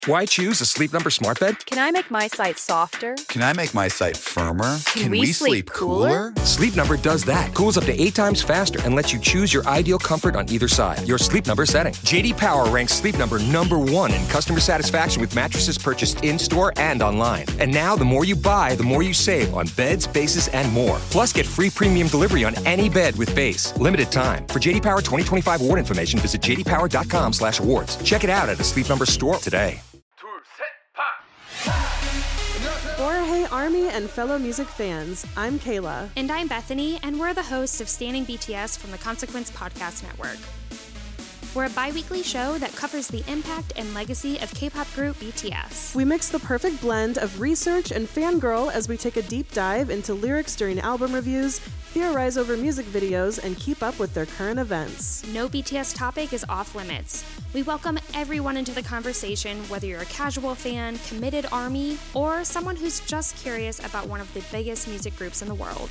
Why choose a Sleep Number smart bed? Can I make my site softer? Can I make my site firmer? Can we sleep cooler? Sleep Number does that. Cools up to 8 times faster and lets you choose your ideal comfort on either side. Your Sleep Number setting. JD Power ranks Sleep Number #1 in customer satisfaction with mattresses purchased in-store and online. And now, the more you buy, the more you save on beds, bases, and more. Plus, get free premium delivery on any bed with base. Limited time. For JD Power 2025 award information, visit jdpower.com/awards. Check it out at a Sleep Number store today. Hey Army and fellow music fans, I'm Kayla. And I'm Bethany, and we're the hosts of Standing BTS from the Consequence Podcast Network. We're a bi-weekly show that covers the impact and legacy of K-pop group BTS. We mix the perfect blend of research and fangirl as we take a deep dive into lyrics during album reviews, theorize over music videos, and keep up with their current events. No BTS topic is off limits. We welcome everyone into the conversation, whether you're a casual fan, committed ARMY, or someone who's just curious about one of the biggest music groups in the world.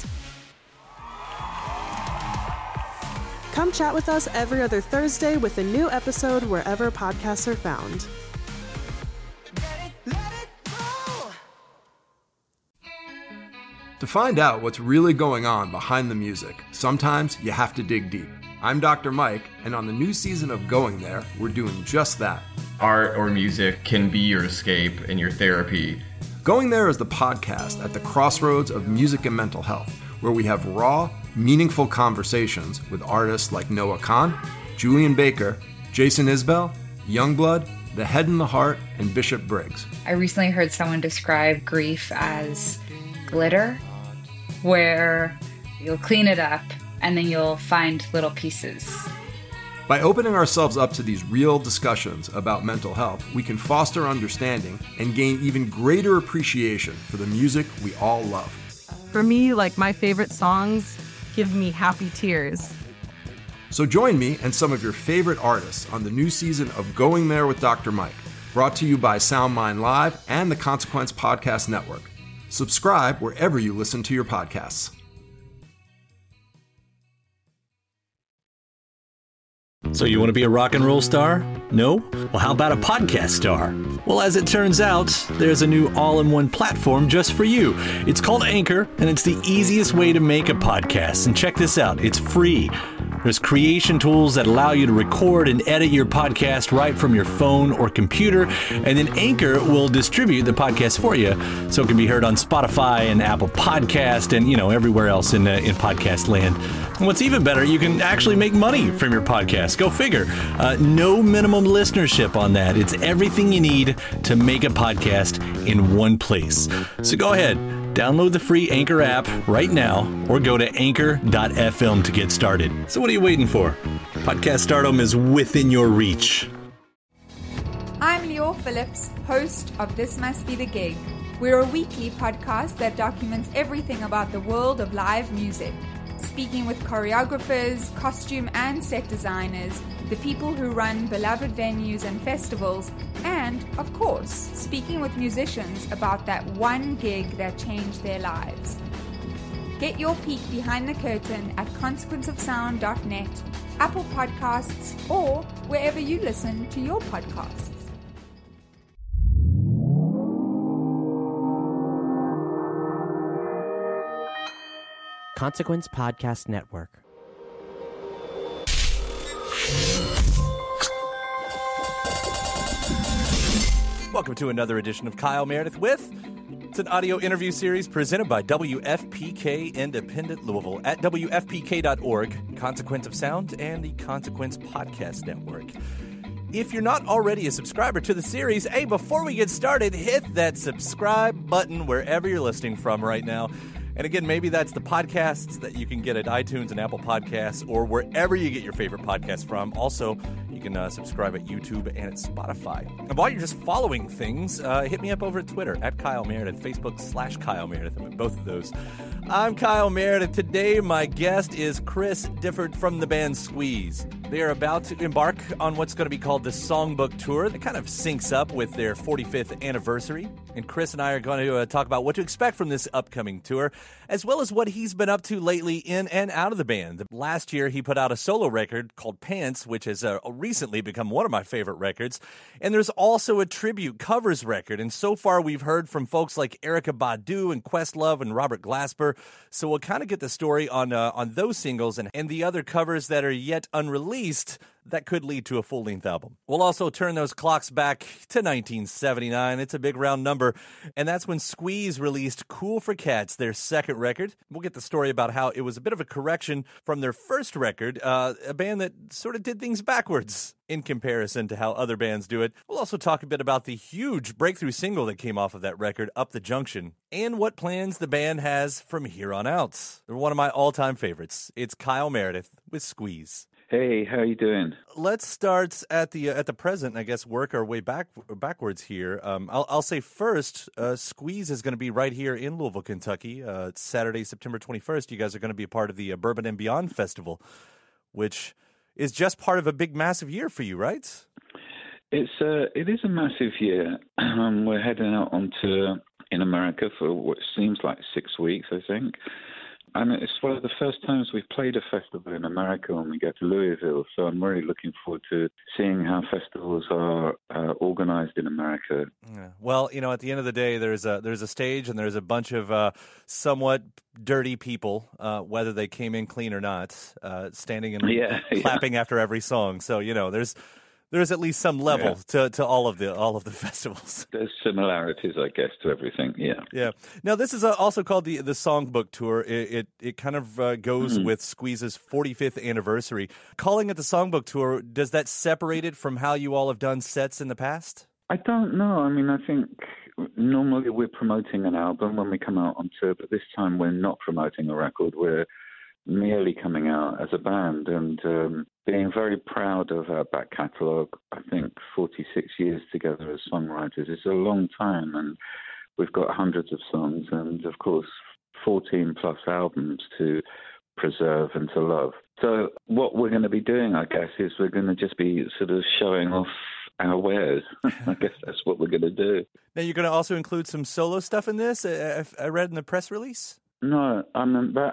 Come chat with us every other Thursday with a new episode wherever podcasts are found. To find out what's really going on behind the music, sometimes you have to dig deep. I'm Dr. Mike, and on the new season of Going There, we're doing just that. Art or music can be your escape and your therapy. Going There is the podcast at the crossroads of music and mental health, where we have raw, meaningful conversations with artists like Noah Kahn, Julian Baker, Jason Isbell, Youngblood, The Head and the Heart, and Bishop Briggs. I recently heard someone describe grief as glitter, where you'll clean it up and then you'll find little pieces. By opening ourselves up to these real discussions about mental health, we can foster understanding and gain even greater appreciation for the music we all love. For me, my favorite songs give me happy tears. So join me and some of your favorite artists on the new season of Going There with Dr. Mike, brought to you by SoundMind Live and the Consequence Podcast Network. Subscribe wherever you listen to your podcasts. So you want to be a rock and roll star? No? Well, how about a podcast star? Well, as it turns out, there's a new all-in-one platform just for you. It's called Anchor, and it's the easiest way to make a podcast. And check this out, it's free. There's creation tools that allow you to record and edit your podcast right from your phone or computer, and then Anchor will distribute the podcast for you so it can be heard on Spotify and Apple Podcast and, everywhere else in podcast land. And what's even better, you can actually make money from your podcast. Go figure. No minimum listenership on that. It's everything you need to make a podcast in one place. So go ahead. Download the free Anchor app right now or go to anchor.fm to get started. So what are you waiting for? Podcast stardom is within your reach. I'm Lior Phillips, host of This Must Be the Gig. We're a weekly podcast that documents everything about the world of live music, speaking with choreographers, costume and set designers, the people who run beloved venues and festivals, and, of course, speaking with musicians about that one gig that changed their lives. Get your peek behind the curtain at consequenceofsound.net, Apple Podcasts, or wherever you listen to your podcasts. Consequence Podcast Network. Welcome to another edition of Kyle Meredith with. It's an audio interview series presented by WFPK Independent Louisville at WFPK.org, Consequence of Sound, and the Consequence Podcast Network. If you're not already a subscriber to the series, hey, before we get started, hit that subscribe button wherever you're listening from right now. And again, maybe that's the podcasts that you can get at iTunes and Apple Podcasts or wherever you get your favorite podcasts from. Also, you can subscribe at YouTube and at Spotify. And while you're just following things, hit me up over at Twitter, at Kyle Meredith, Facebook /Kyle Meredith. I'm at both of those. I'm Kyle Meredith. Today, my guest is Chris Difford from the band Squeeze. They are about to embark on what's going to be called the Songbook Tour that kind of syncs up with their 45th anniversary. And Chris and I are going to talk about what to expect from this upcoming tour, as well as what he's been up to lately in and out of the band. Last year, he put out a solo record called Pants, which has recently become one of my favorite records. And there's also a tribute covers record. And so far, we've heard from folks like Erykah Badu and Questlove and Robert Glasper. So we'll kind of get the story on those singles and the other covers that are yet unreleased that could lead to a full-length album. We'll also turn those clocks back to 1979. It's a big round number, and that's when Squeeze released Cool for Cats, their second record. We'll get the story about how it was a bit of a correction from their first record, a band that sort of did things backwards in comparison to how other bands do it. We'll also talk a bit about the huge breakthrough single that came off of that record, Up the Junction, and what plans the band has from here on out. They're one of my all-time favorites. It's Kyle Meredith with Squeeze. Hey, how you doing? Let's start at the present, and I guess work our way backwards here. I'll say first, Squeeze is going to be right here in Louisville, Kentucky. It's Saturday, September 21st. You guys are going to be a part of the Bourbon and Beyond Festival, which is just part of a big, massive year for you, right? It is a massive year. We're heading out on tour in America for what seems like 6 weeks, I think. And it's one of the first times we've played a festival in America when we go to Louisville. So I'm really looking forward to seeing how festivals are organized in America. Yeah. Well, at the end of the day, there's a stage and there's a bunch of somewhat dirty people, whether they came in clean or not, standing and clapping after every song. So, there's at least some level to all of the festivals. There's similarities, I guess, to everything. Yeah. Yeah. Now, this is also called the Songbook Tour. It kind of goes with Squeeze's 45th anniversary. Calling it the Songbook Tour, does that separate it from how you all have done sets in the past? I don't know. I mean, I think normally we're promoting an album when we come out on tour, but this time we're not promoting a record. We're merely coming out as a band and being very proud of our back catalogue. I think 46 years together as songwriters is a long time, and we've got hundreds of songs and, of course, 14 plus albums to preserve and to love. So what we're going to be doing, I guess, is we're going to just be sort of showing off our wares. I guess that's what we're going to do. Now, you're going to also include some solo stuff in this, I read in the press release? No, I mean, that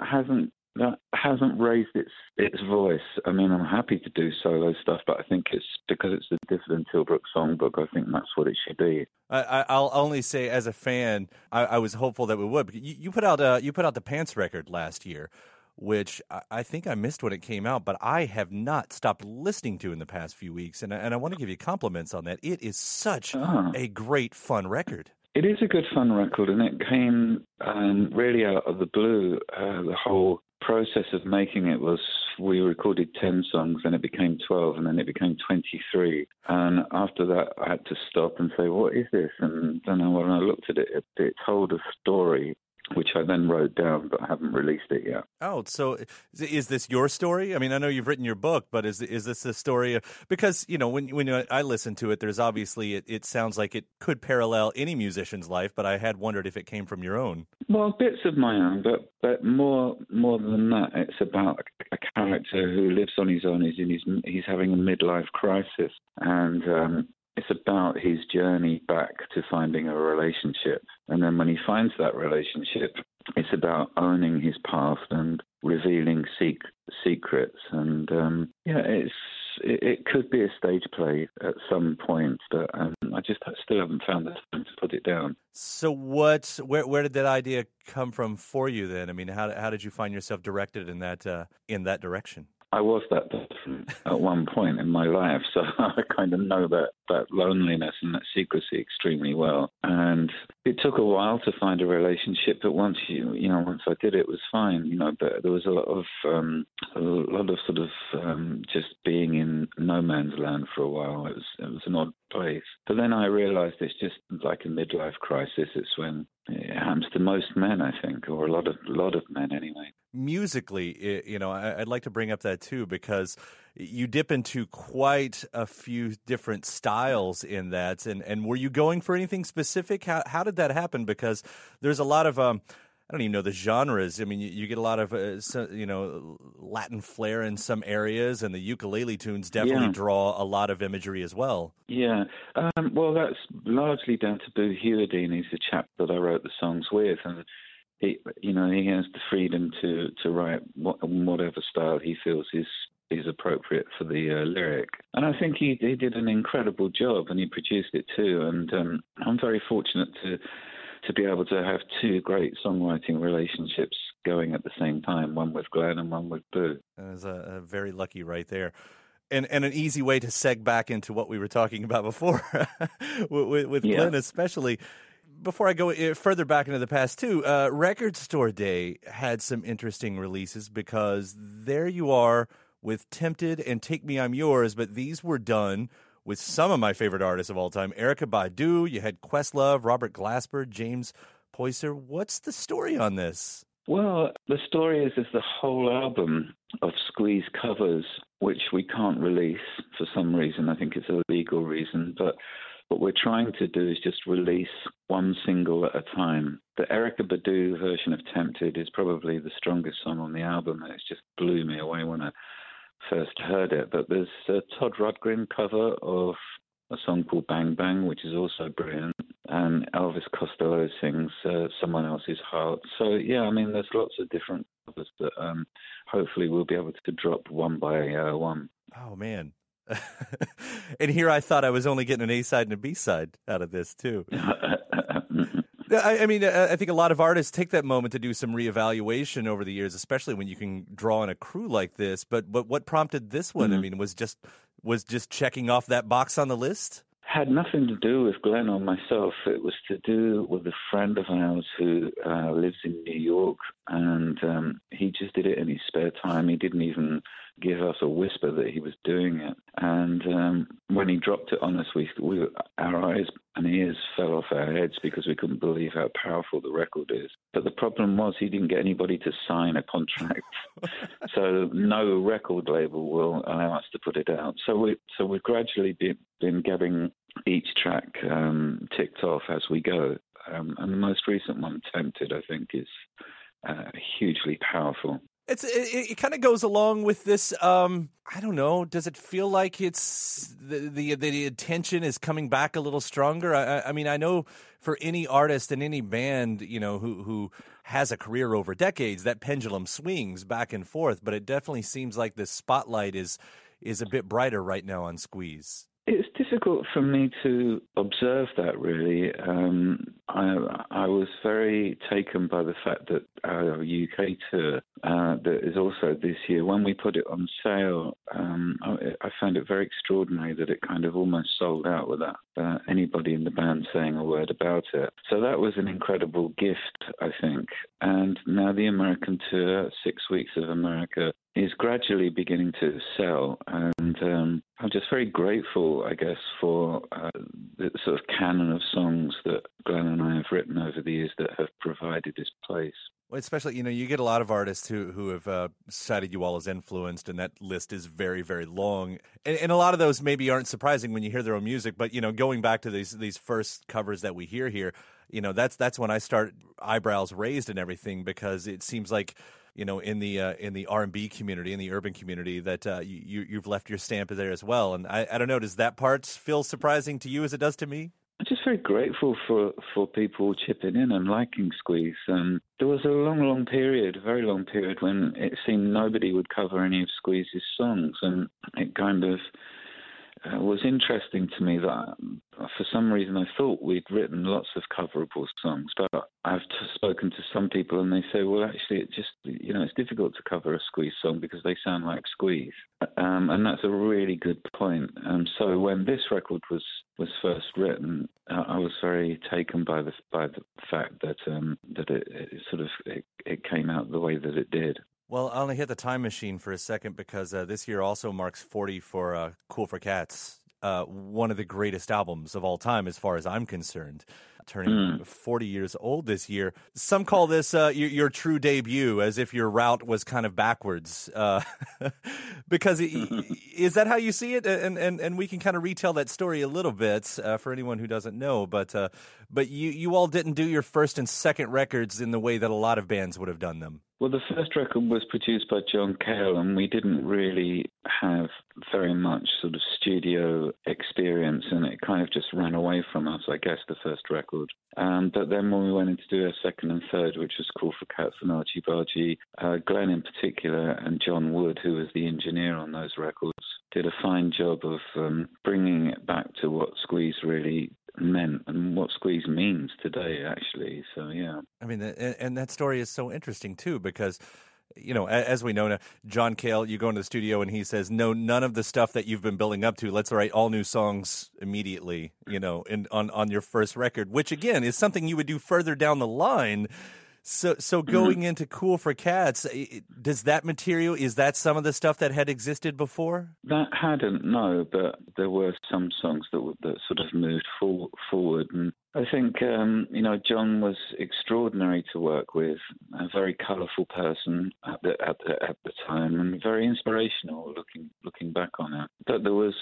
hasn't raised its voice. I mean, I'm happy to do solo stuff, but I think it's because it's the Dyfed & Tilbrook songbook. I think that's what it should be. I'll only say, as a fan, I was hopeful that we would. You put out the Pants record last year, which I think I missed when it came out, but I have not stopped listening to in the past few weeks, and I want to give you compliments on that. It is such a great, fun record. It is a good, fun record, and it came really out of the blue. The whole process of making it was we recorded 10 songs, and it became 12, and then it became 23. And after that, I had to stop and say, what is this? And then when I looked at it, it told a story, which I then wrote down, but I haven't released it yet. Oh, so is this your story? I mean, I know you've written your book, but is this the story of, because, when I listen to it, there's obviously, it sounds like it could parallel any musician's life, but I had wondered if it came from your own. Well, bits of my own, but more than that, it's about a character who lives on his own. He's having a midlife crisis, and it's about his journey back to finding a relationship. And then when he finds that relationship, it's about owning his past and revealing secrets. And it could be a stage play at some point, but I still haven't found the time to put it down. So where did that idea come from for you then? I mean, how did you find yourself directed in that direction? I was that person at one point in my life, so I kind of know that loneliness and that secrecy extremely well. And it took a while to find a relationship, but once I did it, it was fine. But there was a lot of sort of just being in no man's land for a while. It was an odd place. But then I realized it's just like a midlife crisis. It's when it happens to most men, I think, or a lot of men anyway. Musically, I'd like to bring up that too, because you dip into quite a few different styles in that. And were you going for anything specific? How did that happen? Because there's a lot of I don't even know the genres. I mean, you get a lot of, Latin flair in some areas, and the ukulele tunes definitely draw a lot of imagery as well. Yeah. Well, that's largely down to Boo Hewerdine. He's the chap that I wrote the songs with, and he has the freedom to write whatever style he feels is appropriate for the lyric. And I think he did an incredible job, and he produced it too. And I'm very fortunate to be able to have two great songwriting relationships going at the same time, one with Glenn and one with Boo. That was a very lucky right there. And an easy way to seg back into what we were talking about before with Glenn especially. Before I go further back into the past too, Record Store Day had some interesting releases, because there you are with Tempted and Take Me I'm Yours, but these were done with some of my favorite artists of all time. Erykah Badu, you had Questlove, Robert Glasper, James Poyser. What's the story on this? Well, the story is the whole album of Squeeze covers, which we can't release for some reason. I think it's a legal reason, but what we're trying to do is just release one single at a time. The Erykah Badu version of Tempted is probably the strongest song on the album, and it just blew me away when I first heard it. But there's a Todd Rundgren cover of a song called Bang Bang, which is also brilliant, and Elvis Costello sings Someone Else's Heart. So, yeah, I mean, there's lots of different covers that hopefully we'll be able to drop one by one. Oh, man. And here I thought I was only getting an A-side and a B-side out of this, too. I think a lot of artists take that moment to do some reevaluation over the years, especially when you can draw on a crew like this. But what prompted this one? I mean, was just checking off that box on the list? Had nothing to do with Glenn or myself. It was to do with a friend of ours who lives in New York, and he just did it in his spare time. He didn't even give us a whisper that he was doing it. And when he dropped it on us, our eyes and ears fell off our heads because we couldn't believe how powerful the record is. But the problem was he didn't get anybody to sign a contract. So no record label will allow us to put it out. So we've gradually been getting each track ticked off as we go. And the most recent one, Tempted, I think is hugely powerful. It kind of goes along with this. I don't know. Does it feel like it's the attention is coming back a little stronger? I mean, I know for any artist and any band, who has a career over decades, that pendulum swings back and forth. But it definitely seems like the spotlight is a bit brighter right now on Squeeze. It's difficult for me to observe that, really. I was very taken by the fact that our UK tour, that is also this year, when we put it on sale, I found it very extraordinary that it kind of almost sold out without anybody in the band saying a word about it. So that was an incredible gift, I think. And now the American tour, 6 weeks of America, is gradually beginning to sell, and I'm just very grateful, I guess, for the sort of canon of songs that Glenn and I have written over the years that have provided this place. Well, especially, you get a lot of artists who have cited you all as influenced, and that list is very, very long. And a lot of those maybe aren't surprising when you hear their own music, but, going back to these first covers that we hear here, that's when I start eyebrows raised and everything, because it seems like, in the R&B community, in the urban community, that you've left your stamp there as well. And I don't know, does that part feel surprising to you as it does to me? I'm just very grateful for people chipping in and liking Squeeze. There was a very long period when it seemed nobody would cover any of Squeeze's songs, and it kind of was interesting to me that for some reason I thought we'd written lots of coverable songs, but I've spoken to some people and they say, well, actually, it just, it's difficult to cover a Squeeze song because they sound like Squeeze. And that's a really good point. So when this record was first written, I was very taken by the fact that it came out the way that it did. Well, I'll only hit the time machine for a second because this year also marks 40 for Cool for Cats, one of the greatest albums of all time as far as I'm concerned. turning 40 years old this year. Some call this your true debut, as if your route was kind of backwards. Because is that how you see it? And we can kind of retell that story a little bit for anyone who doesn't know. But you all didn't do your first and second records in the way that a lot of bands would have done them. Well, the first record was produced by John Cale, and we didn't really have very much sort of studio experience, and it kind of just ran away from us, I guess, the first record. But then when we went in to do our second and third, which was Cool for Cats and Archie Bargy, Glenn in particular and John Wood, who was the engineer on those records, did a fine job of bringing it back to what Squeeze really meant and what Squeeze means today, actually. So, yeah. I mean, and that story is so interesting, too, because, you know, as we know now, John Cale, you go into the studio and he says, no, none of the stuff that you've been building up to, let's write all new songs immediately, you know, on your first record, which, again, is something you would do further down the line. So going into Cool for Cats, does that material, is that some of the stuff that had existed before? That hadn't, no, but there were some songs that sort of moved forward. And I think, you know, John was extraordinary to work with, a very colourful person at the time, and very inspirational looking back on it. But there was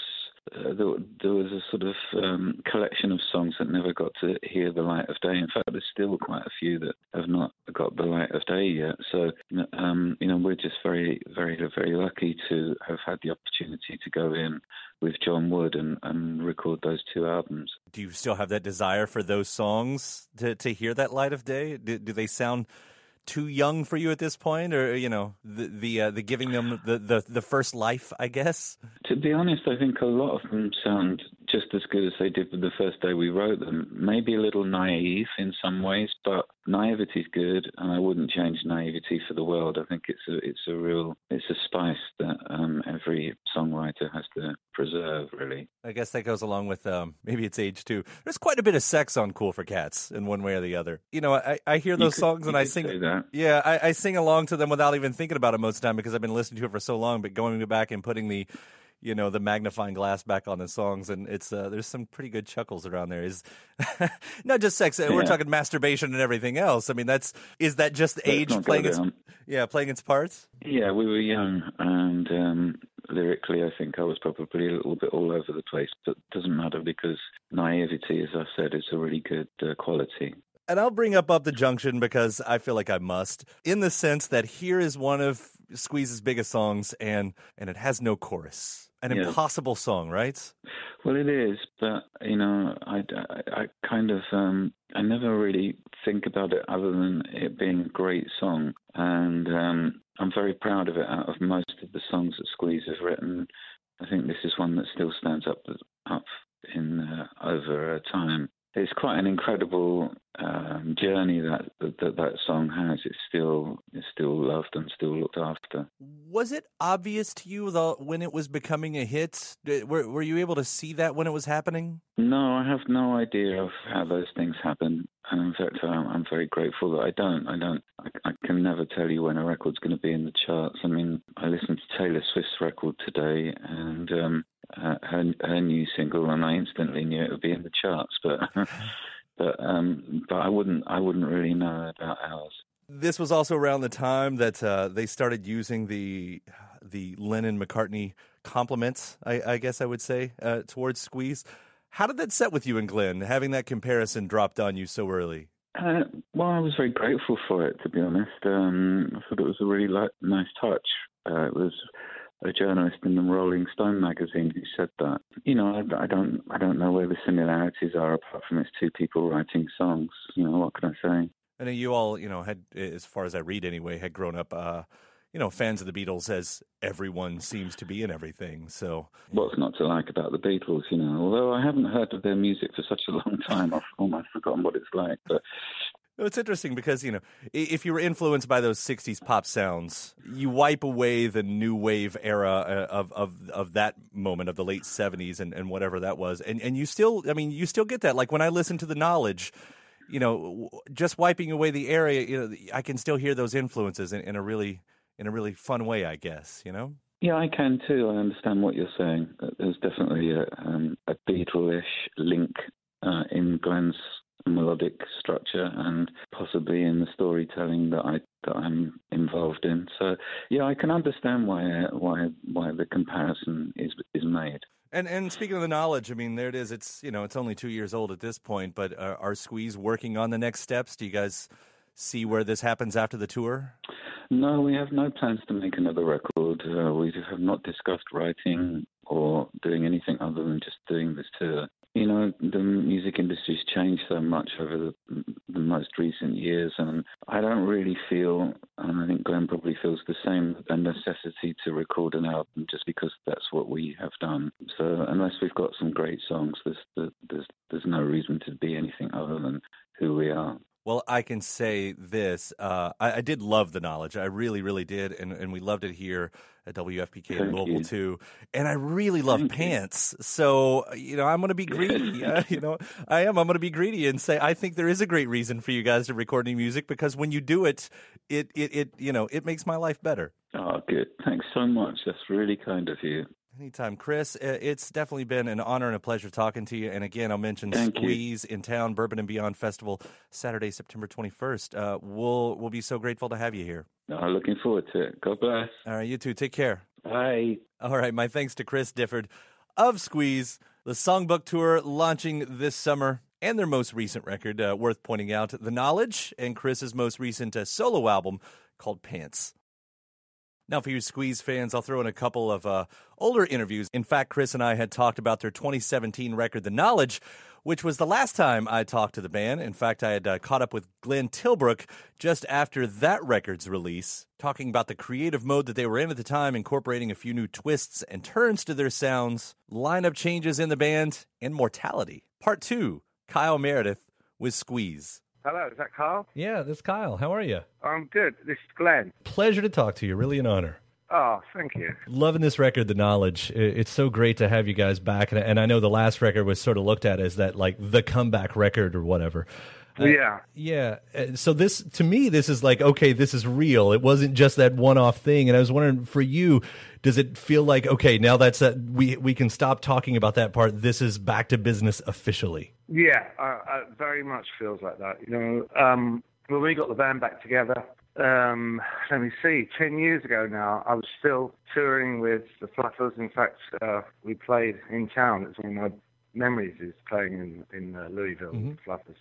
a sort of collection of songs that never got to hear the light of day. In fact, there's still quite a few that have not got the light of day yet. So, you know, we're just very, very, very lucky to have had the opportunity to go in with John Wood and record those two albums. Do you still have that desire for those songs to hear that light of day? Do they sound too young for you at this point, or, you know, the giving them the first life, I guess? To be honest, I think a lot of them sound just as good as they did the first day we wrote them. Maybe a little naive in some ways, but naivety's good, and I wouldn't change naivety for the world. I think it's a spice that every songwriter has to preserve, really. I guess that goes along with maybe it's age too. There's quite a bit of sex on Cool for Cats in one way or the other. You know, I hear those songs and I sing. Yeah, I sing along to them without even thinking about it most of the time because I've been listening to it for so long. But going back and putting the magnifying glass back on the songs, and it's there's some pretty good chuckles around there. Is not just sex. We're talking masturbation and everything else. I mean, is that just age playing its parts? Yeah, we were young, and lyrically, I think I was probably a little bit all over the place, but it doesn't matter because naivety, as I said, is a really good quality. And I'll bring up the Junction because I feel like I must, in the sense that here is one of Squeeze's biggest songs, and it has no chorus. An impossible song, right? Well, it is, but, you know, I kind of, I never really think about it other than it being a great song. And I'm very proud of it. Out of most of the songs that Squeeze has written, I think this is one that still stands up in over time. It's quite an incredible journey that song has. It's still loved and still looked after. Was it obvious to you when it was becoming a hit? Were you able to see that when it was happening? No, I have no idea of how those things happen. And in fact, I'm very grateful that I don't. I can never tell you when a record's going to be in the charts. I mean, I listened to Taylor Swift's record today, and her new single, and I instantly knew it would be in the charts. But I wouldn't really know about ours. This was also around the time that they started using the Lennon-McCartney compliments, I guess I would say, towards Squeeze. How did that set with you and Glenn, having that comparison dropped on you so early? Well, I was very grateful for it, to be honest. I thought it was a really nice touch. It was a journalist in the Rolling Stone magazine who said that. You know, I don't know where the similarities are apart from it's two people writing songs. You know, what can I say? I know you all, you know, had, as far as I read anyway, had grown up, you know, fans of the Beatles, as everyone seems to be in everything. So what's not to like about the Beatles, you know? Although I haven't heard of their music for such a long time, I've almost forgotten what it's like. But it's interesting because, you know, if you were influenced by those 60s pop sounds, you wipe away the new wave era of that moment of the late 70s and whatever that was. And you still, I mean, you still get that. Like when I listen to The Knowledge, you know, just wiping away the area, you know, I can still hear those influences in a really fun way, I guess, you know? Yeah, I can too. I understand what you're saying. There's definitely a Beatle-ish link in Glenn's melodic structure and possibly in the storytelling that I'm involved in. So yeah, I can understand why the comparison is made. And speaking of the knowledge, I mean, there it is. It's it's only 2 years old at this point, but are Squeeze working on the next steps? Do you guys see where this happens after the tour? No, we have no plans to make another record. We have not discussed writing or doing anything other than just doing this tour. You know, the music industry's changed so much over the most recent years, and I don't really feel, and I think Glenn probably feels the same, a necessity to record an album just because that's what we have done. So unless we've got some great songs, there's no reason to be anything other than who we are. Well, I can say this. I did love the knowledge. I really, really did. And we loved it here at WFPK in Louisville, too. And I really love Pants. So, I'm going to be greedy. I am. I'm going to be greedy and say I think there is a great reason for you guys to record new music because when you do it, it makes my life better. Oh, good. Thanks so much. That's really kind of you. Anytime, Chris. It's definitely been an honor and a pleasure talking to you. And again, I'll mention Squeeze in Town, Bourbon and Beyond Festival, Saturday, September 21st. We'll be so grateful to have you here. Looking forward to it. God bless. All right, you too. Take care. Bye. All right, my thanks to Chris Difford of Squeeze, the Songbook Tour launching this summer, and their most recent record, worth pointing out, The Knowledge, and Chris's most recent solo album called Pants. Now, for you Squeeze fans, I'll throw in a couple of older interviews. In fact, Chris and I had talked about their 2017 record, The Knowledge, which was the last time I talked to the band. In fact, I had caught up with Glenn Tilbrook just after that record's release, talking about the creative mode that they were in at the time, incorporating a few new twists and turns to their sounds, lineup changes in the band, and mortality. Part 2, Kyle Meredith with Squeeze. Hello, is that Kyle? Yeah, this is Kyle. How are you? I'm good. This is Glenn. Pleasure to talk to you. Really an honor. Oh, thank you. Loving this record, The Knowledge. It's so great to have you guys back. And I know the last record was sort of looked at as that, like, the comeback record or whatever. Yeah. Yeah. So this, to me, this is like, okay, this is real. It wasn't just that one-off thing. And I was wondering, for you, does it feel like, okay, now that's we can stop talking about that part. This is back to business officially? Yeah, it very much feels like that. When we got the band back together, let me see, 10 years ago now, I was still touring with the Fluffers. In fact, we played in town. It's one of my memories is playing in Louisville with the Fluffers.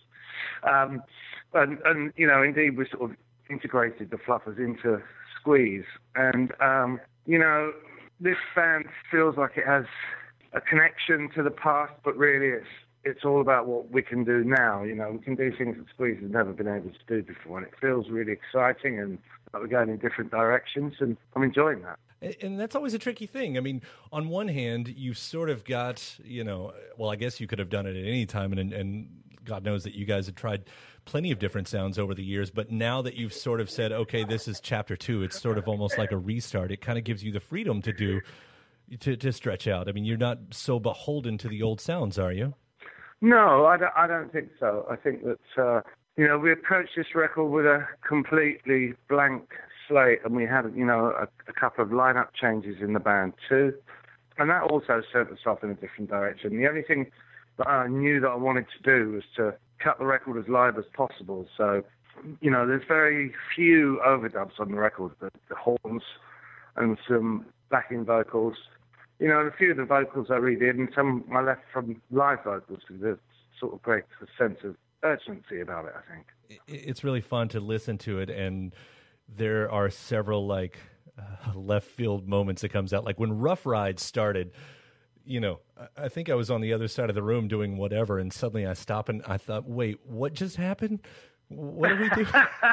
And indeed, we sort of integrated the Fluffers into Squeeze. And, this band feels like it has a connection to the past, but really it's all about what we can do now. We can do things that Squeeze has never been able to do before, and it feels really exciting, and like we're going in different directions, and I'm enjoying that. And that's always a tricky thing. I mean, on one hand, you've sort of got, well, I guess you could have done it at any time, and God knows that you guys have tried plenty of different sounds over the years, but now that you've sort of said, okay, this is chapter 2, it's sort of almost like a restart. It kind of gives you the freedom to stretch out. I mean, you're not so beholden to the old sounds, are you? No, I don't think so. I think that, we approached this record with a completely blank slate, and we had, a couple of lineup changes in the band too, and that also sent us off in a different direction. The only thing that I knew that I wanted to do was to cut the record as live as possible. So, there's very few overdubs on the record, the horns and some backing vocals. And a few of the vocals I redid, and some I left from live vocals because there's sort of great sense of urgency about it, I think. It's really fun to listen to it, and there are several left field moments that comes out. Like when Rough Ride started, I think I was on the other side of the room doing whatever, and suddenly I stopped and I thought, wait, what just happened? What did we do?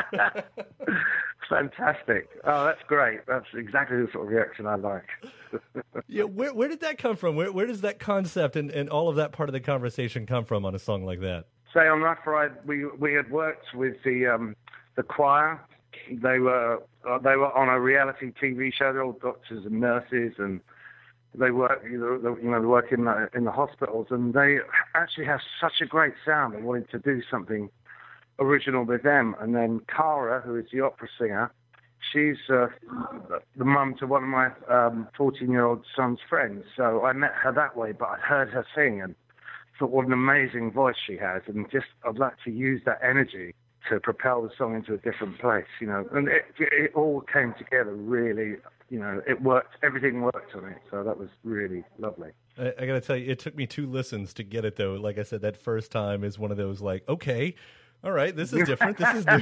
Fantastic. Oh, that's great. That's exactly the sort of reaction I like. Yeah, where did that come from? Where does that concept and all of that part of the conversation come from on a song like that? Say on Rough Ride, we had worked with the choir. They were on a reality TV show. They're all doctors and nurses, and they work they work in the hospitals, and they actually have such a great sound. They wanted to do something original with them. And then Cara, who is the opera singer, she's the mum to one of my 14-year-old son's friends. So I met her that way, but I'd heard her sing, and thought, what an amazing voice she has, and just I'd like to use that energy to propel the song into a different place, you know. And it all came together really, you know, it worked, everything worked on it, so that was really lovely. I got to tell you, it took me 2 listens to get it, though. Like I said, that first time is one of those, like, okay, all right, this is different, this is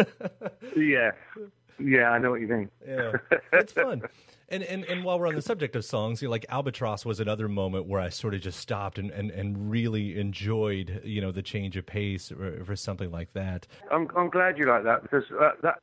new. Yeah, I know what you mean. Yeah, it's fun. And while we're on the subject of songs, you know, like Albatross was another moment where I sort of just stopped and really enjoyed, you know, the change of pace for something like that. I'm glad you like that, because that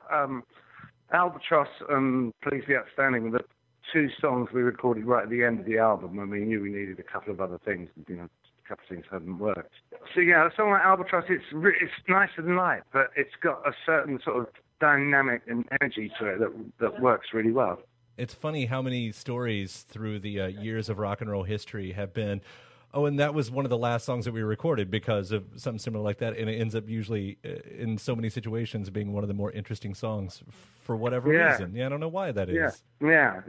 Albatross and Please Be Outstanding were the 2 songs we recorded right at the end of the album when we knew we needed a couple of other things. You know, a couple of things hadn't worked. So yeah, a song like Albatross, it's nice and light, but it's got a certain sort of dynamic and energy to it that works really well. It's funny how many stories through the years of rock and roll history have been, oh, and that was one of the last songs that we recorded because of something similar like that, and it ends up usually in so many situations being one of the more interesting songs for whatever reason. Yeah, I don't know why that is. Yeah.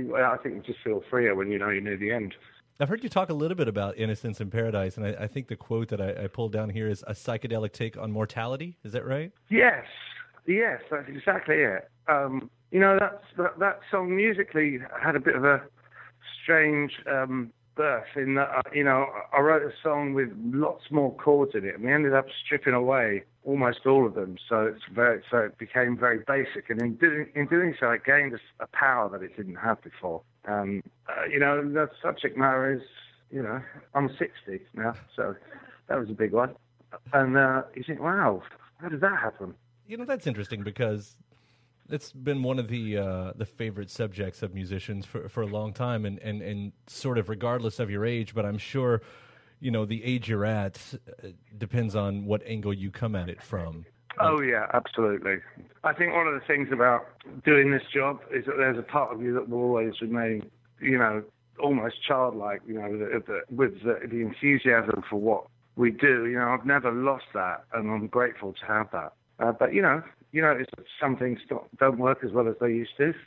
I think you just feel freer when you know you're near the end. I've heard you talk a little bit about Innocence in Paradise, and I think the quote that I pulled down here is a psychedelic take on mortality. Is that right? Yes, that's exactly it. You know, that song musically had a bit of a strange birth in that, you know, I wrote a song with lots more chords in it, and we ended up stripping away almost all of them. So it became very basic, and in doing so, it gained a power that it didn't have before. You know, the subject matter is, you know, I'm 60 now, so that was a big one. And you think, wow, how did that happen? You know, that's interesting because it's been one of the favorite subjects of musicians for a long time, and sort of regardless of your age, but I'm sure, you know, the age you're at depends on what angle you come at it from. Oh, yeah, absolutely. I think one of the things about doing this job is that there's a part of you that will always remain, you know, almost childlike, you know, with the enthusiasm for what we do. You know, I've never lost that, and I'm grateful to have that. But, you know, some things don't work as well as they used to.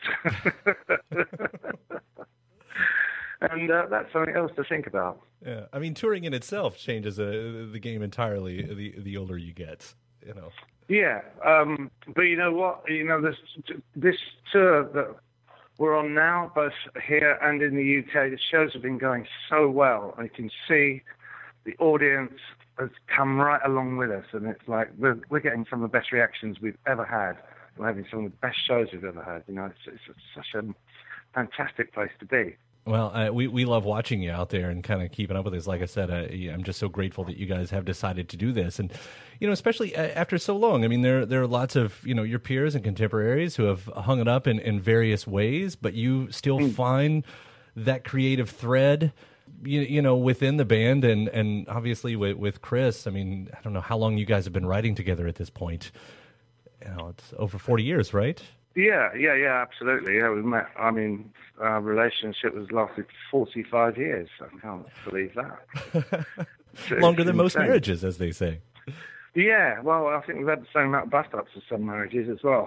And that's something else to think about. Yeah, I mean, touring in itself changes the game entirely the older you get, you know. Yeah, but you know what? You know, this tour that we're on now, both here and in the UK, the shows have been going so well. I can see the audience has come right along with us, and it's like we're getting some of the best reactions we've ever had. We're having some of the best shows we've ever had. You know, it's such a fantastic place to be. Well, we love watching you out there and kind of keeping up with this. Like I said, I'm just so grateful that you guys have decided to do this, and you know, especially after so long. I mean, there are lots of, you know, your peers and contemporaries who have hung it up in various ways, but you still find that creative thread, you know, within the band, and obviously with Chris. I mean, I don't know how long you guys have been writing together at this point. You know, it's over 40 years, right? Yeah, absolutely. Yeah, we met. I mean, our relationship has lasted 45 years. I can't believe that. Longer than most marriages, as they say. Yeah, well, I think we've had the same amount of bust-ups as some marriages as well.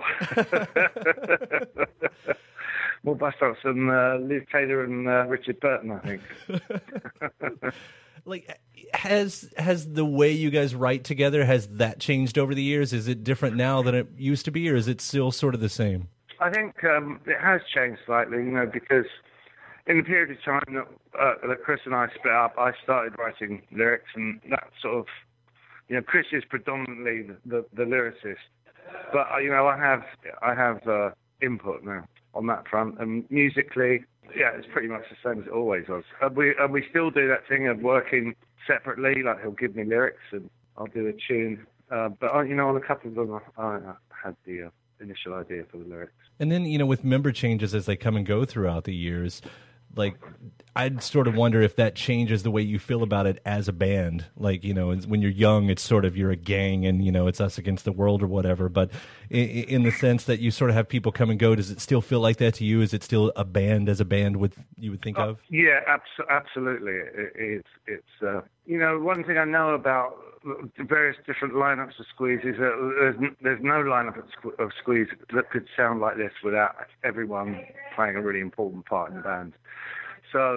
More bust-ups than Liv Taylor and Richard Burton, I think. Like, has the way you guys write together, has that changed over the years? Is it different now than it used to be, or is it still sort of the same? I think it has changed slightly, you know, because in the period of time that Chris and I split up, I started writing lyrics, and that sort of, you know, Chris is predominantly the lyricist, but you know, I have input now on that front, and musically, yeah, it's pretty much the same as it always was. And we still do that thing of working separately. Like, he'll give me lyrics and I'll do a tune. But you know, on a couple of them, I had the initial idea for the lyrics. And then, you know, with member changes as they come and go throughout the years, like, I'd sort of wonder if that changes the way you feel about it as a band. Like, you know, when you're young, it's sort of, you're a gang and, you know, it's us against the world or whatever. But in the sense that you sort of have people come and go, does it still feel like that to you? Is it still a band as a band you would think of? Yeah, absolutely. It's you know, one thing I know about the various different lineups of Squeeze is that there's no lineup of Squeeze that could sound like this without everyone playing a really important part in the band. So,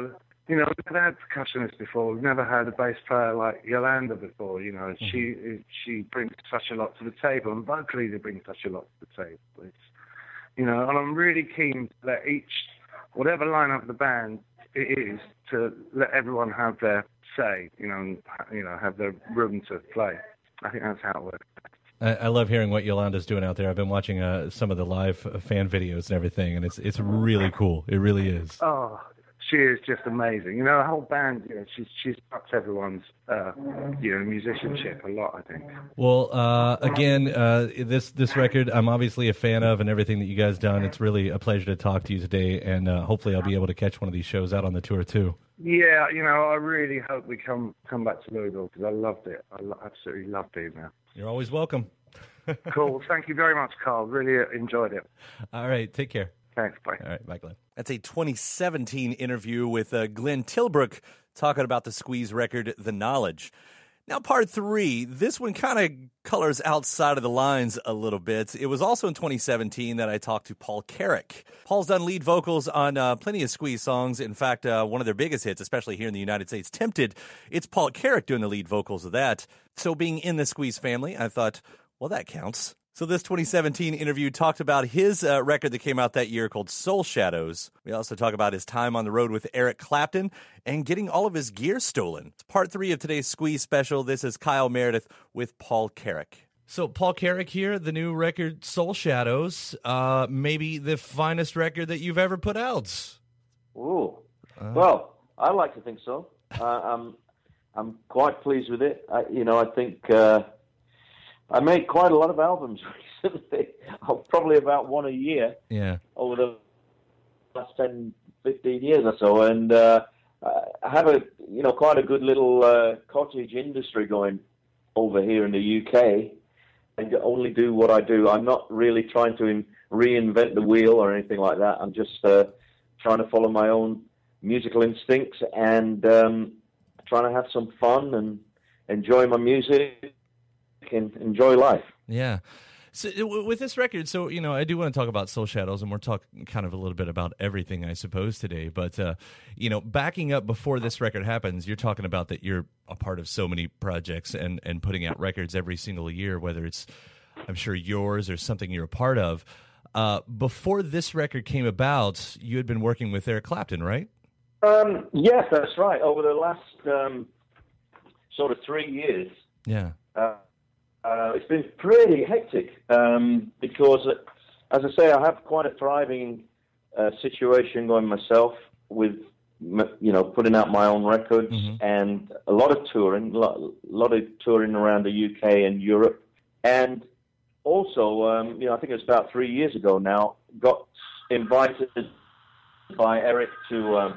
you know, we've never had percussionists before. We've never had a bass player like Yolanda before. You know, she brings such a lot to the table, and vocally they bring such a lot to the table. It's, you know, and I'm really keen to let whatever lineup of the band it is, to let everyone have their say. You know, and, you know, have their room to play. I think that's how it works. I love hearing what Yolanda's doing out there. I've been watching some of the live fan videos and everything, and it's really cool. It really is. Oh, she is just amazing. You know, the whole band, you know, she's upped everyone's, you know, musicianship a lot, I think. Well, again, this record, I'm obviously a fan of, and everything that you guys done. It's really a pleasure to talk to you today, and hopefully I'll be able to catch one of these shows out on the tour too. Yeah, you know, I really hope we come back to Louisville, because I loved it. I absolutely loved being there. You're always welcome. Cool. Thank you very much, Carl. Really enjoyed it. All right. Take care. Thanks. Bye. All right. Bye, Glenn. That's a 2017 interview with Glenn Tilbrook talking about the Squeeze record, The Knowledge. Now, part 3, this one kind of colors outside of the lines a little bit. It was also in 2017 that I talked to Paul Carrack. Paul's done lead vocals on plenty of Squeeze songs. In fact, one of their biggest hits, especially here in the United States, Tempted, it's Paul Carrack doing the lead vocals of that. So being in the Squeeze family, I thought, well, that counts. So this 2017 interview talked about his record that came out that year called Soul Shadows. We also talk about his time on the road with Eric Clapton and getting all of his gear stolen. It's part 3 of today's Squeeze special. This is Kyle Meredith with Paul Carrack. So Paul Carrack here, the new record Soul Shadows, maybe the finest record that you've ever put out. Ooh, well, I like to think so. I'm quite pleased with it. I think I made quite a lot of albums recently, probably about one a year. Yeah. Over the last 10, 15 years or so, and I have quite a good little cottage industry going over here in the UK. I only do what I do. I'm not really trying to reinvent the wheel or anything like that. I'm just trying to follow my own musical instincts and trying to have some fun and enjoy my music and enjoy life. Yeah. So with this record, so, I do want to talk about Soul Shadows, and we're talking kind of a little bit about everything, I suppose, today. But, backing up before this record happens, you're talking about that you're a part of so many projects and putting out records every single year, whether it's, I'm sure, yours or something you're a part of. Before this record came about, you had been working with Eric Clapton, right? Yes, that's right. Over the last sort of 3 years. Yeah. It's been pretty hectic because, as I say, I have quite a thriving situation going myself with, putting out my own records and a lot of touring around the UK and Europe. And also, I think it was about 3 years ago now, got invited by Eric to,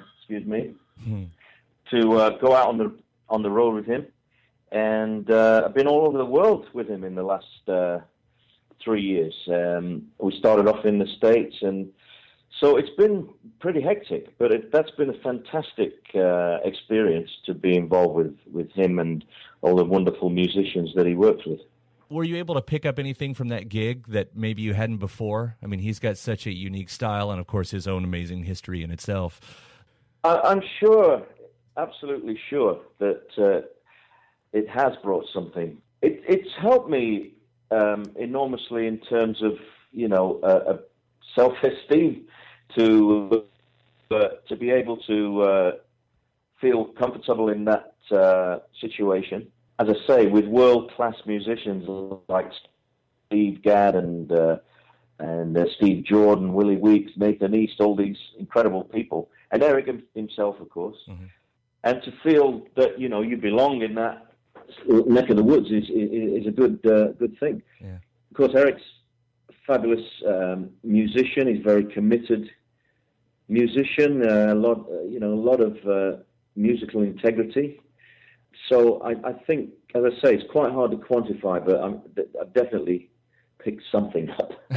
to go out on the road with him. And I've been all over the world with him in the last 3 years. We started off in the States, and so it's been pretty hectic. But that's been a fantastic experience to be involved with him and all the wonderful musicians that he works with. Were you able to pick up anything from that gig that maybe you hadn't before? I mean, he's got such a unique style and, of course, his own amazing history in itself. I'm sure, absolutely sure, that it has brought something. It's helped me enormously in terms of, self-esteem to be able to feel comfortable in that situation. As I say, with world-class musicians like Steve Gadd and Steve Jordan, Willie Weeks, Nathan East, all these incredible people, and Eric himself, of course, and to feel that you belong in that neck of the woods is a good thing. Yeah. Of course, Eric's a fabulous musician. He's a very committed musician. A lot of musical integrity. So I think, as I say, it's quite hard to quantify, but I've definitely picked something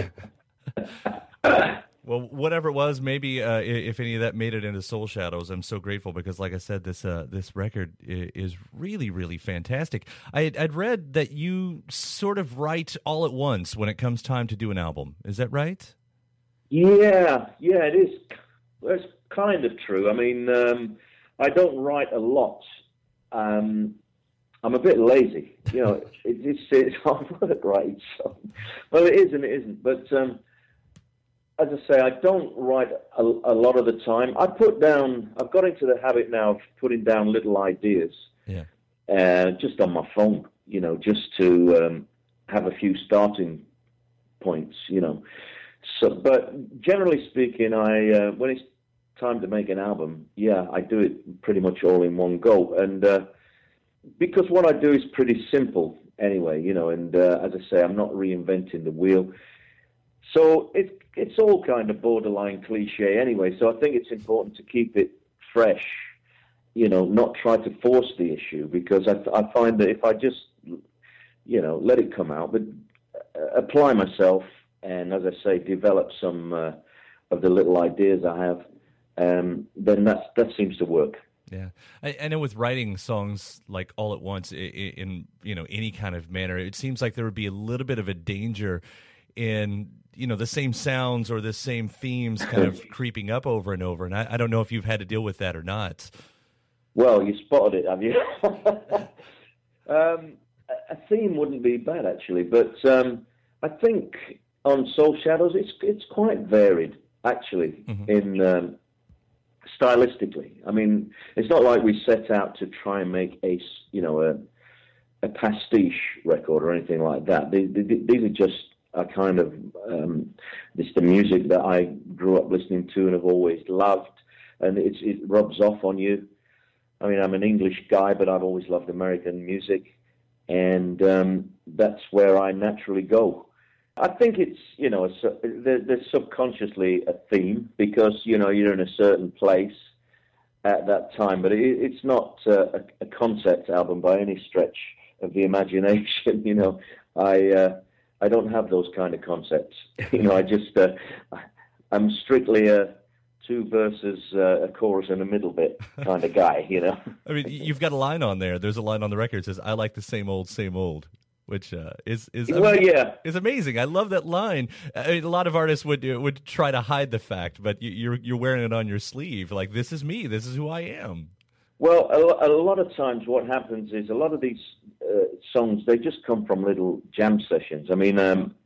up. Well, whatever it was, maybe if any of that made it into Soul Shadows, I'm so grateful because, like I said, this record is really, really fantastic. I'd read that you sort of write all at once when it comes time to do an album. Is that right? Yeah, it is. Well, it's kind of true. I mean, I don't write a lot. I'm a bit lazy, you know. It's hard work writing songs. Well, it is and it isn't. But as I say, I don't write a lot of the time. I've got into the habit now of putting down little ideas, just on my phone, you know, just to have a few starting points, you know. So, but generally speaking, when it's time to make an album, I do it pretty much all in one go, and because what I do is pretty simple anyway, you know, and as I say, I'm not reinventing the wheel, so it's all kind of borderline cliche anyway. So I think it's important to keep it fresh, you know, not try to force the issue, because I find that if I just, you know, let it come out, but apply myself, and as I say, develop some of the little ideas I have, then that seems to work. Yeah, I know with writing songs like all at once in you know, any kind of manner, it seems like there would be a little bit of a danger in, you know, the same sounds or the same themes kind of creeping up over and over. And I don't know if you've had to deal with that or not. Well, you spotted it, have you? A theme wouldn't be bad actually, but I think on Soul Shadows it's quite varied actually in. Stylistically, I mean, it's not like we set out to try and make a pastiche record or anything like that. These are just a kind of the music that I grew up listening to and have always loved, and it rubs off on you. I mean, I'm an English guy, but I've always loved American music, and that's where I naturally go. I think it's, you know, there's subconsciously a theme, because, you know, you're in a certain place at that time, but it's not a concept album by any stretch of the imagination. You know, I don't have those kind of concepts. You know, I just I'm strictly a 2 verses, a chorus, and a middle bit kind of guy. You know. I mean, you've got a line on there. There's a line on the record that says, "I like the same old, which is amazing. I love that line. I mean, a lot of artists would try to hide the fact, but you're wearing it on your sleeve. Like, this is me. This is who I am. Well, a lot of times what happens is a lot of these songs, they just come from little jam sessions. I mean,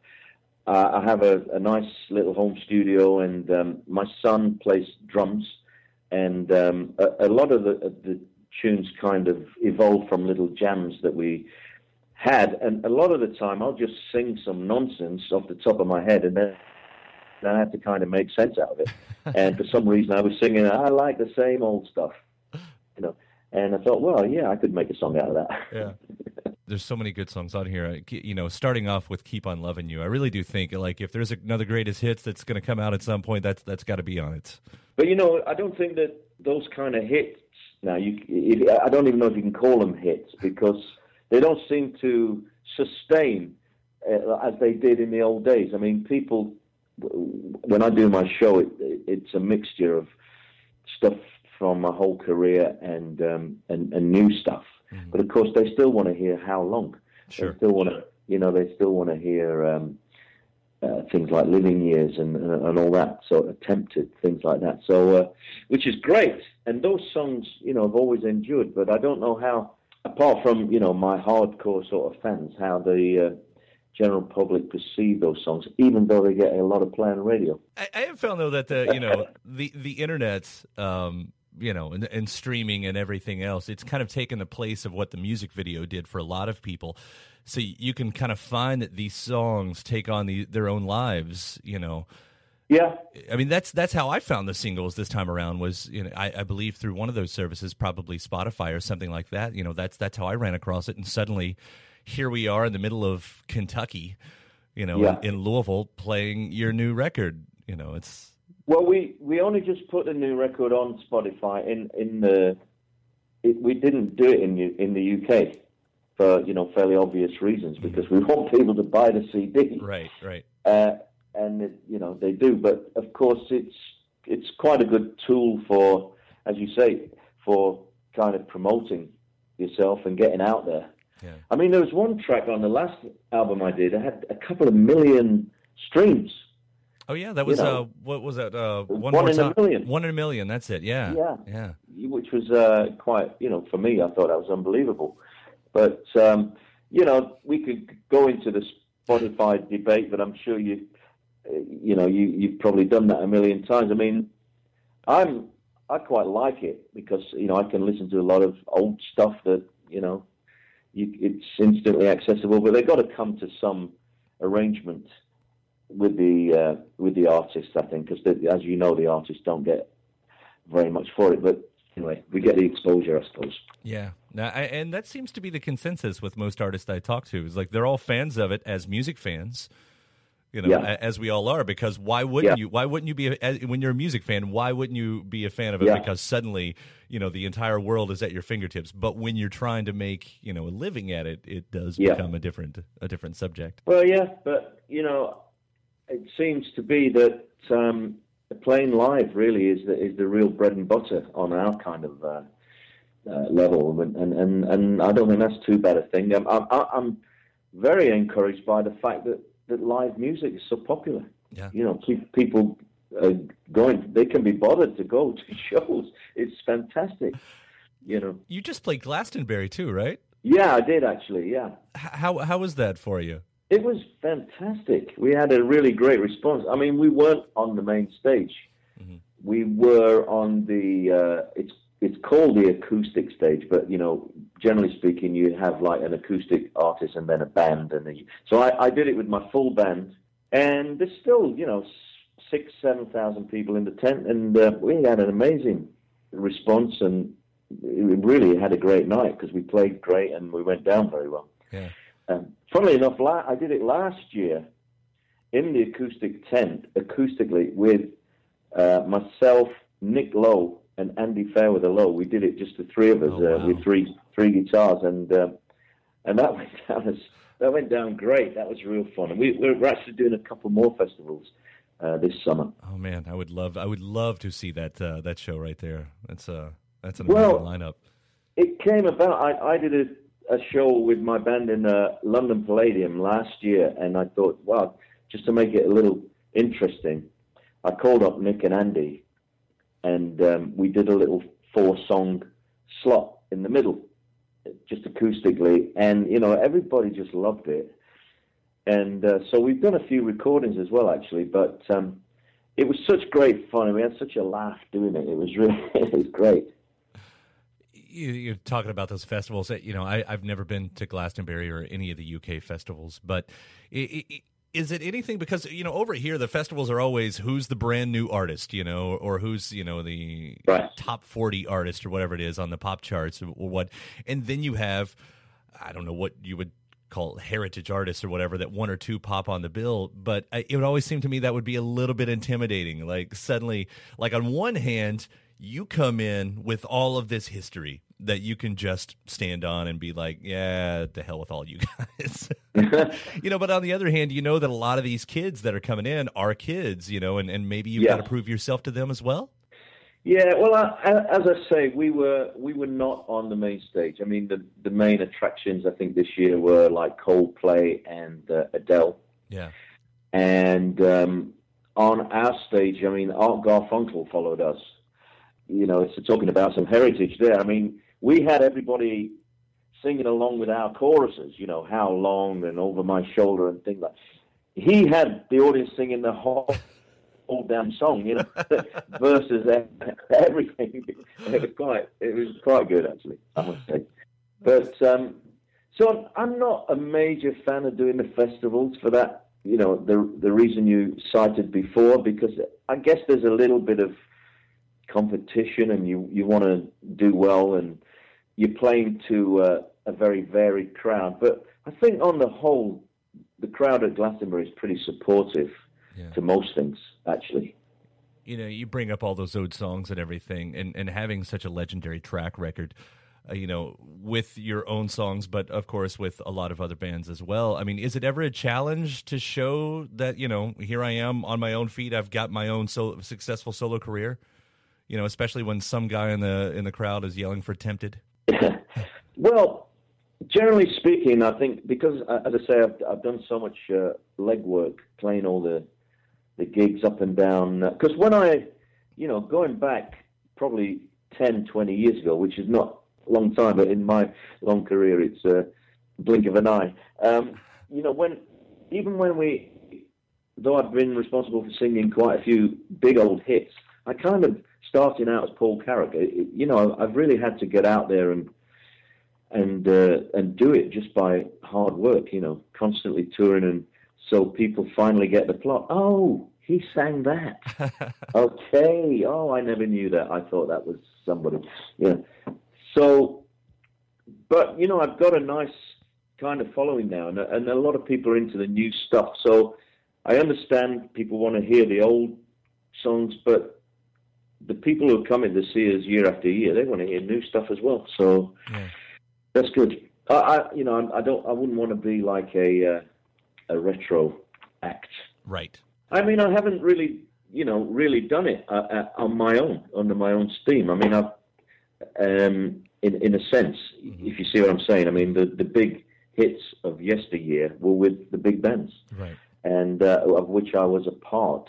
I have a nice little home studio, and my son plays drums, and a lot of the tunes kind of evolved from little jams that we had, and a lot of the time I'll just sing some nonsense off the top of my head, and then I have to kind of make sense out of it. And for some reason I was singing, "I like the same old stuff," you know, and I thought, well, yeah, I could make a song out of that. Yeah. There's so many good songs on here. You know, starting off with "Keep on Loving You," I really do think, like, if there's another greatest hits that's going to come out at some point, that's got to be on it. But, you know, I don't think that those kind of hits now, I don't even know if you can call them hits, because they don't seem to sustain as they did in the old days. I mean, people, when I do my show, it's a mixture of stuff from my whole career and new stuff. Mm-hmm. But of course, they still want to hear "How Long." Sure. They still want to, you know, hear things like "Living Years" and all that sort of attempted things like that. So, which is great. And those songs, you know, have always endured. But I don't know how, apart from, you know, my hardcore sort of fans, how the general public perceive those songs, even though they get a lot of play on the radio. I have found, though, that you know, the internet, you know, and streaming and everything else, it's kind of taken the place of what the music video did for a lot of people. So you can kind of find that these songs take on their own lives, you know. Yeah. I mean, that's how I found the singles this time around, was, you know, I believe through one of those services, probably Spotify or something like that. You know, that's how I ran across it. And suddenly here we are in the middle of Kentucky, you know, in Louisville, playing your new record. You know, it's... Well, we only just put the new record on Spotify we didn't do it in the UK for, you know, fairly obvious reasons, because we want people to buy the CD. Right. And you know, they do, but of course it's quite a good tool for, as you say, for kind of promoting yourself and getting out there. Yeah. I mean, there was one track on the last album I did. I had a couple of million streams. Oh yeah, that was what was that? One in a million. 1 in a million. That's it. Yeah. Yeah. Which was quite, for me, I thought that was unbelievable. But we could go into the Spotify debate, but I'm sure you've probably done that a million times. I mean, I quite like it because I can listen to a lot of old stuff that it's instantly accessible, but they've got to come to some arrangement with the artists, I think, because as you know, the artists don't get very much for it. But anyway, we get the exposure, I suppose. Yeah, and that seems to be the consensus with most artists I talk to. Is like they're all fans of it as music fans, as we all are. Because why wouldn't you? Why wouldn't you be when you're a music fan? Why wouldn't you be a fan of it? Because suddenly, the entire world is at your fingertips. But when you're trying to make a living at it, it does become a different subject. Well, yeah, but it seems to be that playing live really is the real bread and butter on our kind of level, and I don't think that's too bad a thing. I'm very encouraged by the fact that live music is so popular. Yeah. People they can be bothered to go to shows. It's fantastic. You just played Glastonbury too, right? Yeah, I did actually. Yeah. How was that for you? It was fantastic. We had a really great response. I mean, we weren't on the main stage. Mm-hmm. We were on the. It's called the acoustic stage, but generally speaking, you have like an acoustic artist and then a band, so I did it with my full band, and there's still 6,000-7,000 people in the tent, and we had an amazing response, and we really had a great night because we played great and we went down very well. Yeah. Funnily enough, I did it last year in the acoustic tent, acoustically, with myself, Nick Lowe, and Andy Fairweather Lowe. We did it just the three of us with three guitars, and that went down great. That was real fun, and we're actually doing a couple more festivals this summer. Oh man, I would love to see that show right there. That's an amazing lineup. It came about. I did a show with my band in London Palladium last year, and I thought, well, just to make it a little interesting, I called up Nick and Andy, and we did a little 4-song slot in the middle, just acoustically, and everybody just loved it. And so we've done a few recordings as well, actually, but it was such great fun, and we had such a laugh doing it. It was it was great. You're talking about those festivals. I've never been to Glastonbury or any of the UK festivals, but is it anything? Because over here the festivals are always who's the brand new artist, or who's the top 40 artist or whatever it is on the pop charts or what, and then you have I don't know what you would call heritage artists or whatever that one or two pop on the bill, but it would always seem to me that would be a little bit intimidating. Like suddenly, like on one hand, you come in with all of this history that you can just stand on and be like, yeah, the hell with all you guys. But on the other hand, that a lot of these kids that are coming in are kids, and maybe you've got to prove yourself to them as well. Yeah, well, as I say, we were not on the main stage. I mean, the main attractions, I think, this year were like Coldplay and Adele. Yeah. And on our stage, I mean, Art Garfunkel followed us. It's talking about some heritage there. I mean, we had everybody singing along with our choruses, How Long and Over My Shoulder and things like that. He had the audience singing the whole damn song, versus everything. It was quite good, actually, I must say. But so I'm not a major fan of doing the festivals for that. The reason you cited before, because I guess there's a little bit of competition, and you want to do well, and you're playing to a very varied crowd. But I think on the whole, the crowd at Glastonbury is pretty supportive to most things, actually. You bring up all those old songs and everything, and having such a legendary track record, with your own songs, but of course with a lot of other bands as well. I mean, is it ever a challenge to show that, here I am on my own feet, I've got my own successful solo career? Especially when some guy in the crowd is yelling for Tempted. Well, generally speaking, I think because, as I say, I've done so much legwork, playing all the gigs up and down. Because when I, going back probably 10, 20 years ago, which is not a long time, but in my long career, it's a blink of an eye. Though I've been responsible for singing quite a few big old hits, I kind of starting out as Paul Carrack. I've really had to get out there and do it just by hard work. Constantly touring, and so people finally get the plot. Oh, he sang that. Okay. Oh, I never knew that. I thought that was somebody. Yeah. So, but I've got a nice kind of following now, and a lot of people are into the new stuff. So I understand people want to hear the old songs, but the people who come in to see us year after year, they want to hear new stuff as well. So that's good. I wouldn't want to be like a retro act. Right. I mean, I haven't really done it on my own, under my own steam. I mean, I've, in a sense, if you see what I'm saying. I mean, the big hits of yesteryear were with the big bands, right? And of which I was a part.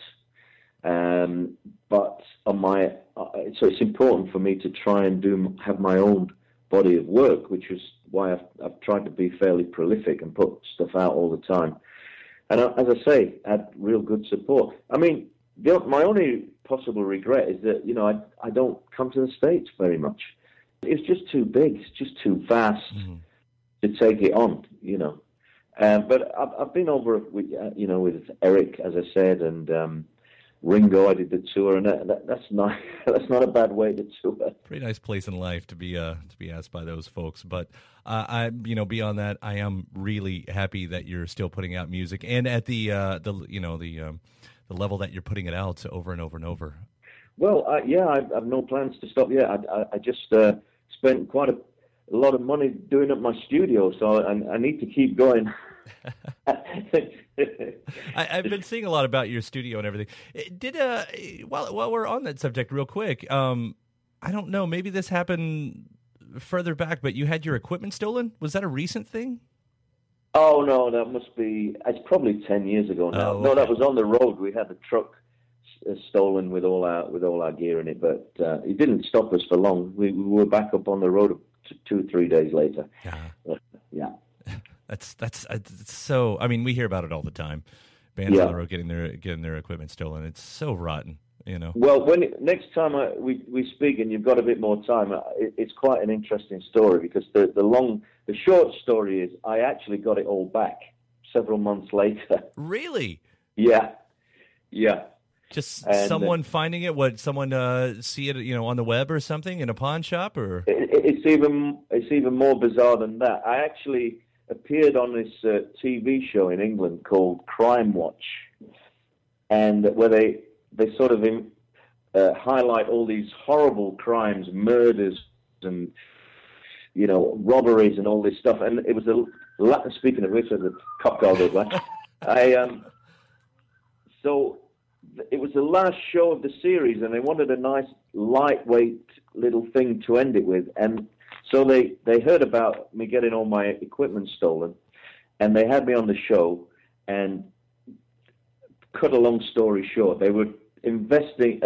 But on my, so it's important for me to try and have my own body of work, which is why I've tried to be fairly prolific and put stuff out all the time. And as I say, I had real good support. I mean, my only possible regret is that, I don't come to the States very much. It's just too big. It's just too vast to take it on, But I've been over with, with Eric, as I said, and Ringo. I did the tour, and that's not a bad way to tour. Pretty nice place in life to be asked by those folks. But beyond that, I am really happy that you're still putting out music, and at the level that you're putting it out over and over and over. Well, I have no plans to stop yet. I just spent quite a lot of money doing up my studio, so I need to keep going. I've been seeing a lot about your studio and everything. While we're on that subject real quick, I don't know, maybe this happened further back, but you had your equipment stolen? Was that a recent thing? Oh, no, that must be, it's probably 10 years ago now. Oh, okay. No, that was on the road. We had the truck stolen with all our gear in it, but it didn't stop us for long. We were back up on the road 2 or 3 days later. Yeah. That's so. I mean, we hear about it all the time. Bands on the road getting their equipment stolen. It's so rotten, Well, next time we speak and you've got a bit more time, it's quite an interesting story, because the short story is I actually got it all back several months later. Really? Yeah. Just someone finding it? What, someone see it, on the web or something in a pawn shop, or? It's even more bizarre than that. I actually appeared on this TV show in England called Crime Watch, and where they sort of highlight all these horrible crimes, murders, and robberies and all this stuff. And it was speaking of which, the cop car goes like, so it was the last show of the series, and they wanted a nice lightweight little thing to end it with, and so they heard about me getting all my equipment stolen, and they had me on the show. And cut a long story short, they were investigating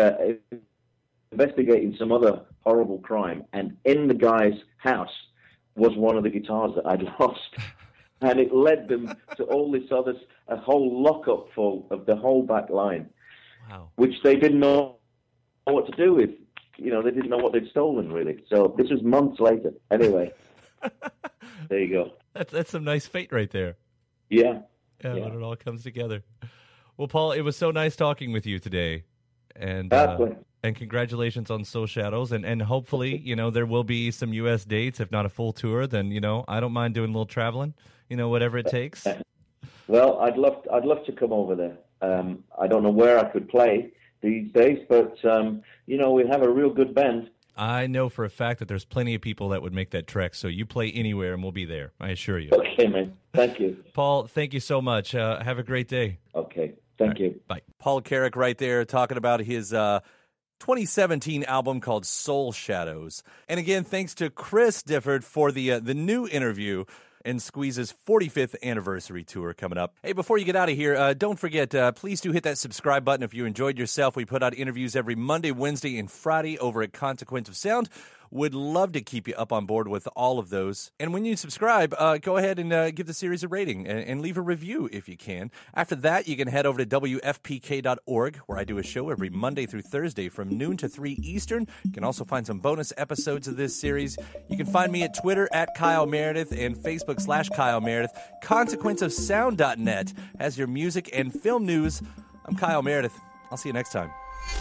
some other horrible crime, and in the guy's house was one of the guitars that I'd lost, and it led them to all this a whole lockup full of the whole back line, which they didn't know what to do with. They didn't know what they'd stolen, really. So this was months later. Anyway, there you go. That's some nice fate right there. Yeah. When it all comes together. Well, Paul, it was so nice talking with you today. And congratulations on Soul Shadows. And hopefully, there will be some U.S. dates, if not a full tour. Then, I don't mind doing a little traveling, whatever it takes. Well, I'd love to come over there. I don't know where I could play these days, but we have a real good band. I know for a fact that there's plenty of people that would make that trek, so you play anywhere and we'll be there, I assure you. Okay, man. Thank you. Paul, thank you so much. Have a great day. Okay, thank you. Bye. Paul Carrack right there talking about his 2017 album called Soul Shadows. And again, thanks to Chris Difford for the new interview and Squeeze's 45th anniversary tour coming up. Hey, before you get out of here, don't forget, please do hit that subscribe button if you enjoyed yourself. We put out interviews every Monday, Wednesday, and Friday over at Consequence of Sound. Would love to keep you up on board with all of those. And when you subscribe, go ahead and give the series a rating and leave a review if you can. After that, you can head over to WFPK.org, where I do a show every Monday through Thursday from noon to 3 Eastern. You can also find some bonus episodes of this series. You can find me at Twitter at Kyle Meredith and Facebook/Kyle Meredith. ConsequenceOfSound.net has your music and film news. I'm Kyle Meredith. I'll see you next time.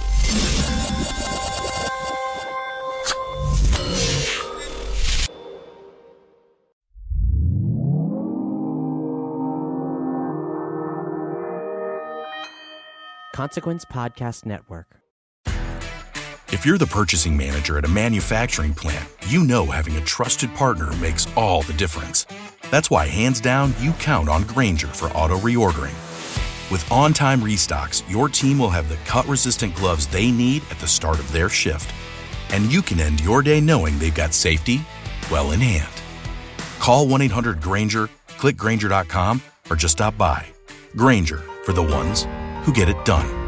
Consequence Podcast Network. If you're the purchasing manager at a manufacturing plant, you know having a trusted partner makes all the difference. That's why, hands down, you count on Grainger for auto reordering. With on-time restocks, your team will have the cut-resistant gloves they need at the start of their shift. And you can end your day knowing they've got safety well in hand. Call 1-800-GRAINGER, click Grainger.com, or just stop by. Grainger, for the ones who get it done.